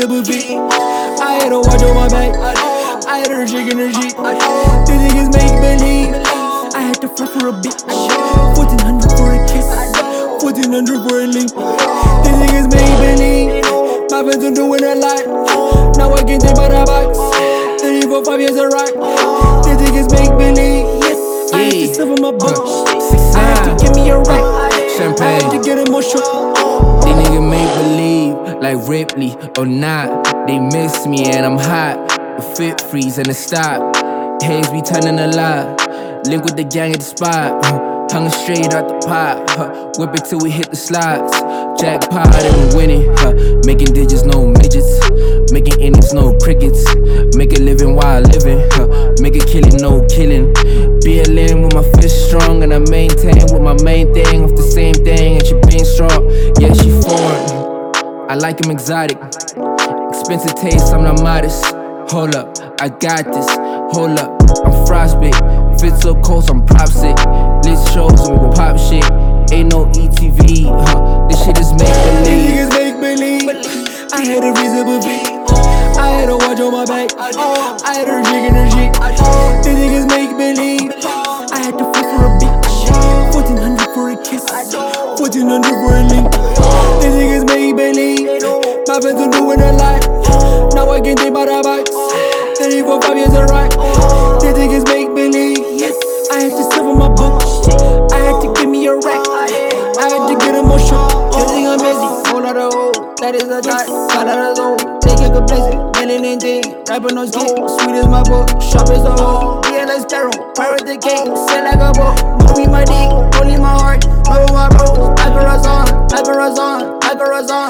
reasonable fee. I had a watch on my back. I had her shaking her shit. These niggas make believe. I had to fly for a bitch. 1400 for a kiss. 1400 for a link. These niggas make believe. My friends are doing a lot. Now I can take by the box. 30 for 5 years of rock. These niggas make believe. I had to suffer my book. I had to give me a rack. I had to get emotional. These niggas make believe, like Ripley or not. They miss me and I'm hot. A fit freeze and it stop. Haze be turning a lot. Link with the gang at the spot. Hung straight out the pot. Whip it till we hit the slots. Jackpot and we winning. Making digits, no midgets. Making innings, no crickets. Make a living while living. Make a killing, no killing. BLM with my fist strong and I maintain with my main thing. Off the same thing and she being strong. Yeah, she foreign. I like him exotic. Expensive taste, I'm not modest. Hold up, I got this. Hold up, I'm frostbite. Fit so close, I'm prop sick. Lit shows and we gon' pop shit. Ain't no ETV, this shit is make These believe. niggas make believe. I had a reasonable fee. I had a watch on my back. I had her shaking her shit. These niggas make believe. I had to fly for a bitch. 1400 for a kiss. 1400 for a link. These niggas make believe. My friends are doing a lot. Now I can take by the box. 30 for 5 years of rock. These niggas make believe. I had to suffer my book. I had to give me a rack. I had to get emotional. You think I'm busy? Whole lot of hoes. That is a dot. Got out of zone. They can complace it. Melanin thing. Rapping on skin. Sweet as my book. Sharp as a hoe. DLS Carol. Pirate the cake. Sell like a boat. Moving my dick. Holding my heart. Moving my bros. Like a Razan. Like a Razan. Like a Razan.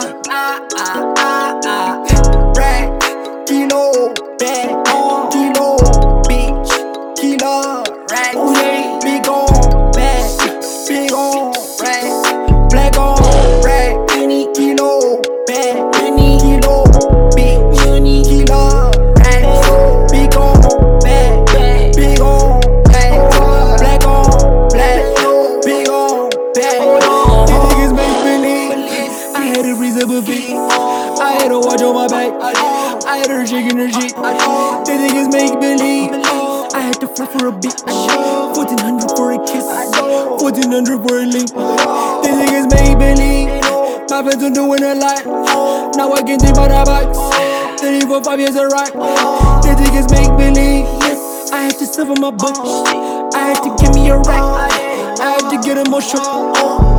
Rack. Kilo. Bad. Kilo. Bitch. Kilo. Rack. Big on. Bad. Big on. Rack. Black on. Rack. Any kilo. Bad. Any kilo. Bitch. Any kilo. Rack. Big on. Bad. Big on. Rack. Black on. Black. Big on. Bad. These niggas make believe. I had a reasonable fee. I had a watch on my back. I had her shaking her shit. These niggas make believe. I had to fly for a bitch. 1400 for a kiss. 1400 for a link. These niggas make believe. My friends are doing a lot. Now I can take by the box. 30 for 5 years of rock. These niggas make believe. I had to suffer my book. I had to give me a rack. I had to get emotional.